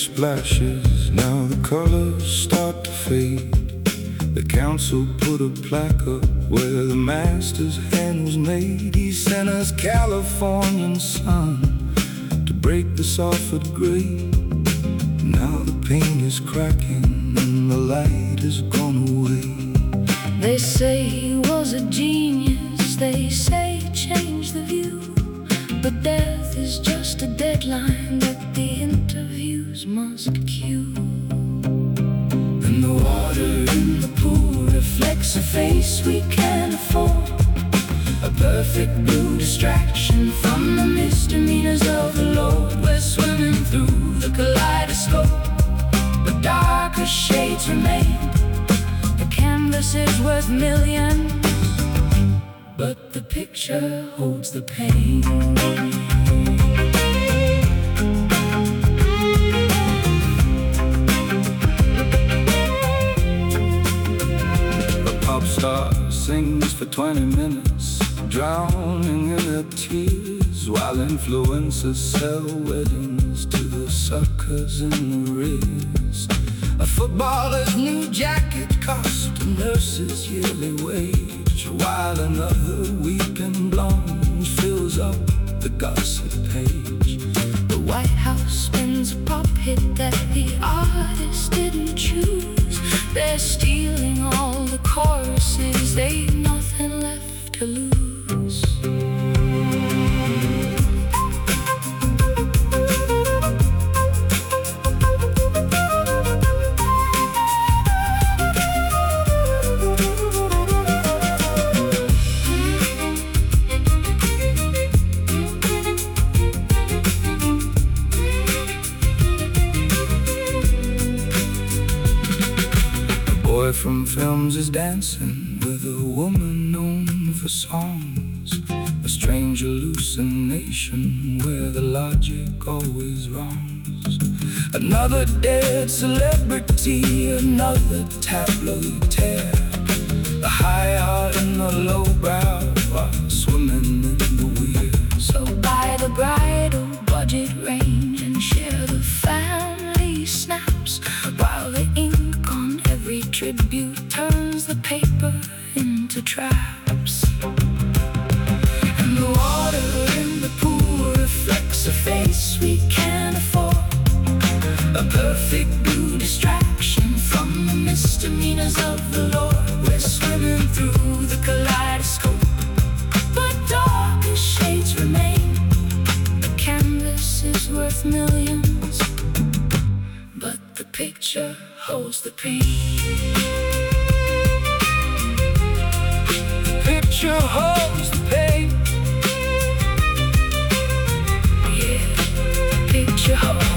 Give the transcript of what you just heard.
splashes, now the colors start to fade. The council put a plaque up where the master's hand was made. He sent us Californian sun to break the Salford gray. Now the paint is cracking and the light has gone away. They say he was a genius, they say he changed the view, but death is just a deadline that the interviews must cue. And the water in the pool reflects a face we can't afford, a perfect blue distraction from the misdemeanors of the Lord. We're swimming through the kaleidoscope, but darker shades remain. The canvas is worth millions, but the picture holds the pain. The pop star sings for 20 minutes, drowning in her tears, while influencers sell weddings to the suckers in the rears. A footballer's new jacket cost a nurse's yearly wage, while another weeping blonde fills up the gossip page. The White House spins a pop hit that the artist didn't choose. They're stealing all the choruses, they've nothing left to lose. Boy from films is dancing with a woman known for songs, a strange hallucination where the logic always wrongs. Another dead celebrity, another tabloid tear. The high art and the low brow are swimming in the weir. So buy the bridal budget range and share the family snaps, while the ink on every tribute turns the paper into traps. And the water in the pool reflects a face we can't afford, a perfect blue distraction from the misdemeanors of the Lord. We're swimming through the kaleidoscope, but darker shades remain. The canvas is worth millions, but the picture holds the pain. The picture holds the pain. Yeah, the picture holds